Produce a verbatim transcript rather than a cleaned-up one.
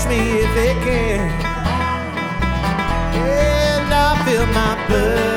me if it can. And I feel my blood